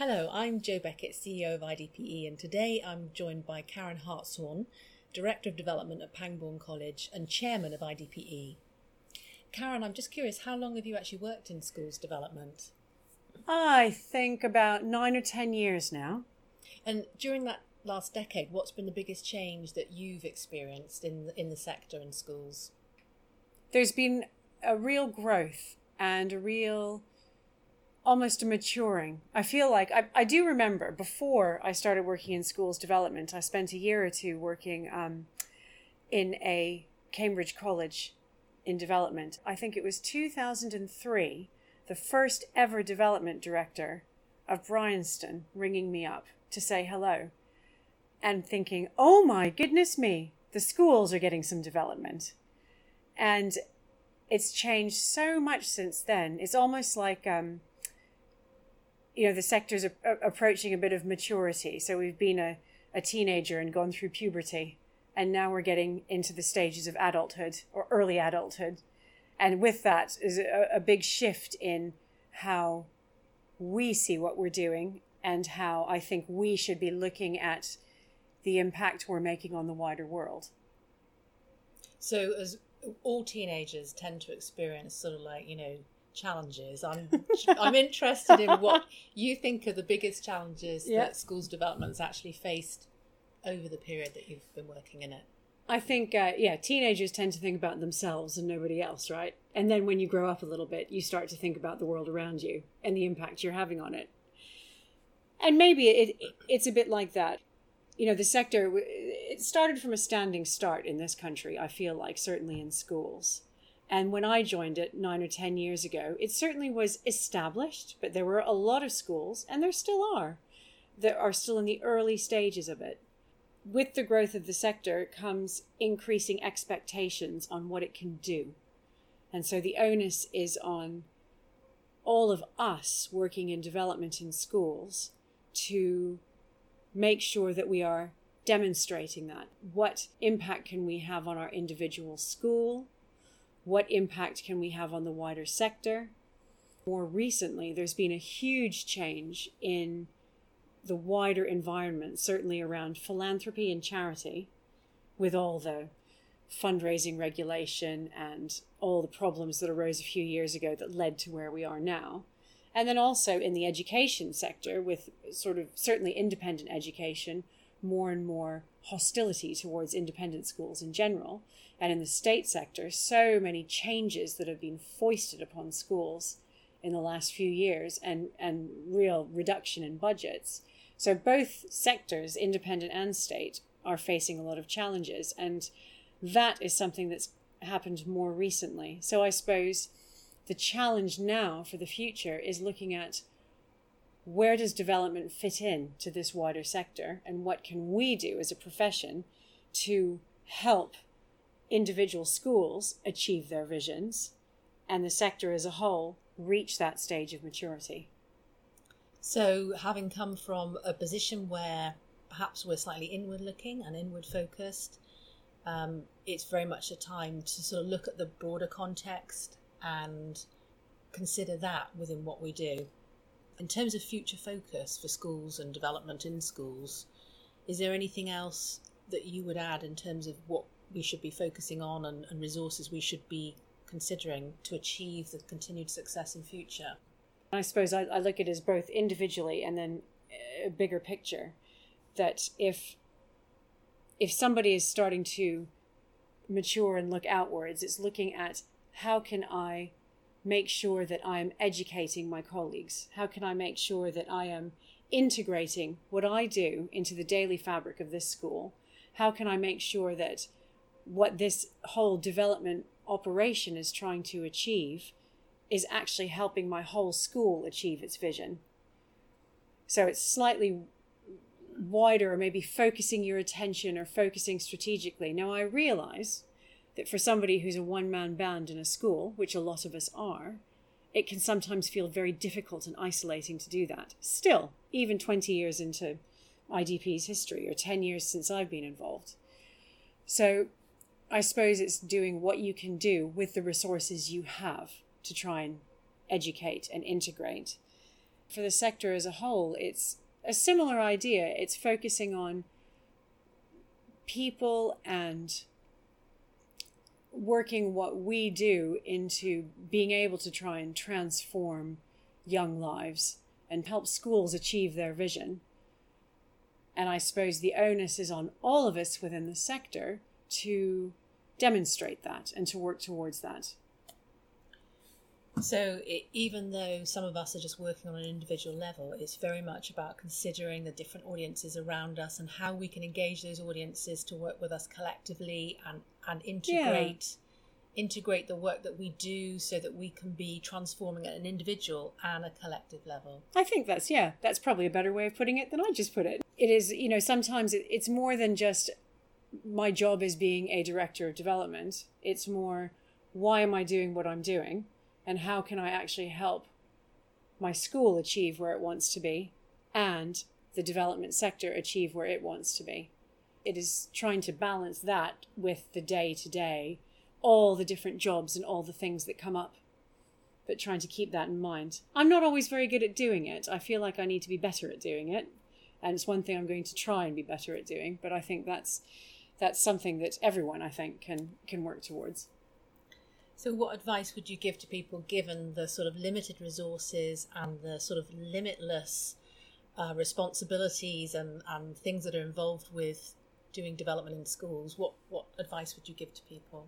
Hello, I'm Jo Beckett, CEO of IDPE, and today I'm joined by Karen Hartshorn, Director of Development at Pangbourne College and Chairman of IDPE. Karen, I'm just curious, how long have you actually worked in schools development? I think about 9 or 10 years now. And during that last decade, what's been the biggest change that you've experienced in the sector and schools? There's been a real growth and almost a maturing. I feel like, I do remember before I started working in schools development, I spent a year or two working in a Cambridge college in development. I think it was 2003, the first ever development director of Bryanston ringing me up to say hello and thinking, oh my goodness me, the schools are getting some development. And it's changed so much since then. It's almost like, the sector's approaching a bit of maturity. So we've been a teenager and gone through puberty, and now we're getting into the stages of adulthood or early adulthood. And with that is a big shift in how we see what we're doing and how I think we should be looking at the impact we're making on the wider world. So as all teenagers tend to experience sort of like, challenges. I'm interested in what you think are the biggest challenges that schools development's actually faced over the period that you've been working in it. I think, teenagers tend to think about themselves and nobody else, right? And then when you grow up a little bit, you start to think about the world around you and the impact you're having on it. And maybe it's a bit like that. The sector, it started from a standing start in this country, I feel like, certainly in schools. And when I joined it 9 or 10 years ago, it certainly was established, but there were a lot of schools, and there still are, that are still in the early stages of it. With the growth of the sector comes increasing expectations on what it can do. And so the onus is on all of us working in development in schools to make sure that we are demonstrating that. What impact can we have on our individual school? What impact can we have on the wider sector? More recently, there's been a huge change in the wider environment, certainly around philanthropy and charity, with all the fundraising regulation and all the problems that arose a few years ago that led to where we are now. And then also in the education sector, with sort of certainly independent education, more and more hostility towards independent schools in general. And in the state sector, so many changes that have been foisted upon schools in the last few years and real reduction in budgets. So both sectors, independent and state, are facing a lot of challenges. And that is something that's happened more recently. So I suppose the challenge now for the future is looking at where does development fit in to this wider sector and what can we do as a profession to help individual schools achieve their visions and the sector as a whole reach that stage of maturity. So having come from a position where perhaps we're slightly inward looking and inward focused, it's very much a time to sort of look at the broader context and consider that within what we do. In terms of future focus for schools and development in schools, is there anything else that you would add in terms of what we should be focusing on and resources we should be considering to achieve the continued success in future? I suppose I look at it as both individually and then a bigger picture, that if somebody is starting to mature and look outwards, it's looking at how can I make sure that I am educating my colleagues? How can I make sure that I am integrating what I do into the daily fabric of this school? How can I make sure that what this whole development operation is trying to achieve is actually helping my whole school achieve its vision? So it's slightly wider, or maybe focusing your attention or focusing strategically. Now, I realize that for somebody who's a one-man band in a school, which a lot of us are, it can sometimes feel very difficult and isolating to do that. Still, even 20 years into IDP's history, or 10 years since I've been involved. So I suppose it's doing what you can do with the resources you have to try and educate and integrate. For the sector as a whole, it's a similar idea. It's focusing on people and working what we do into being able to try and transform young lives and help schools achieve their vision. And I suppose the onus is on all of us within the sector to demonstrate that and to work towards that. So even though some of us are just working on an individual level, it's very much about considering the different audiences around us and how we can engage those audiences to work with us collectively and integrate the work that we do so that we can be transforming at an individual and a collective level. I think that's probably a better way of putting it than I just put it. It is, sometimes it's more than just my job as being a director of development. It's more, why am I doing what I'm doing? And how can I actually help my school achieve where it wants to be and the development sector achieve where it wants to be? It is trying to balance that with the day-to-day, all the different jobs and all the things that come up, but trying to keep that in mind. I'm not always very good at doing it. I feel like I need to be better at doing it. And it's one thing I'm going to try and be better at doing, but I think that's something that everyone, I think, can work towards. So what advice would you give to people given the sort of limited resources and the sort of limitless responsibilities and things that are involved with doing development in schools? What advice would you give to people?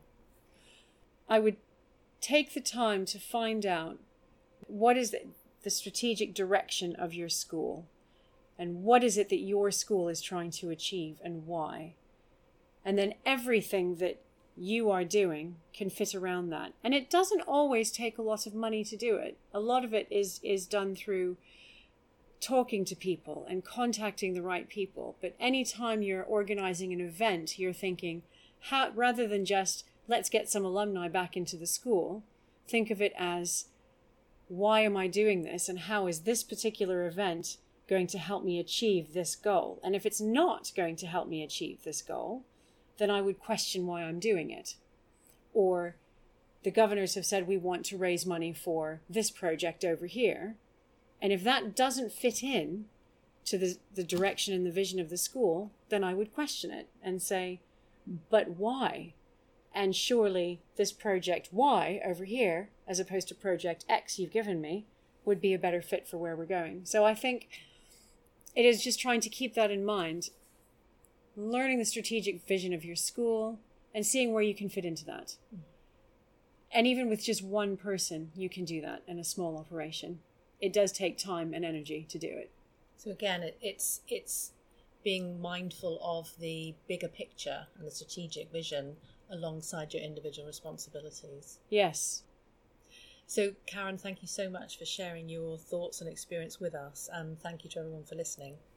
I would take the time to find out what is the strategic direction of your school and what is it that your school is trying to achieve and why. And then everything that you are doing can fit around that. And it doesn't always take a lot of money to do it. A lot of it is done through talking to people and contacting the right people. But anytime you're organizing an event, you're thinking, how, rather than just let's get some alumni back into the school, think of it as, why am I doing this? And how is this particular event going to help me achieve this goal? And if it's not going to help me achieve this goal, then I would question why I'm doing it. Or the governors have said we want to raise money for this project over here. And if that doesn't fit in to the direction and the vision of the school, then I would question it and say, but why? And surely this project Y over here, as opposed to project X you've given me, would be a better fit for where we're going. So I think it is just trying to keep that in mind, learning the strategic vision of your school and seeing where you can fit into that. And even with just one person, you can do that in a small operation. It does take time and energy to do it. So again, it's being mindful of the bigger picture and the strategic vision alongside your individual responsibilities. Yes. So Karen, thank you so much for sharing your thoughts and experience with us, and thank you to everyone for listening.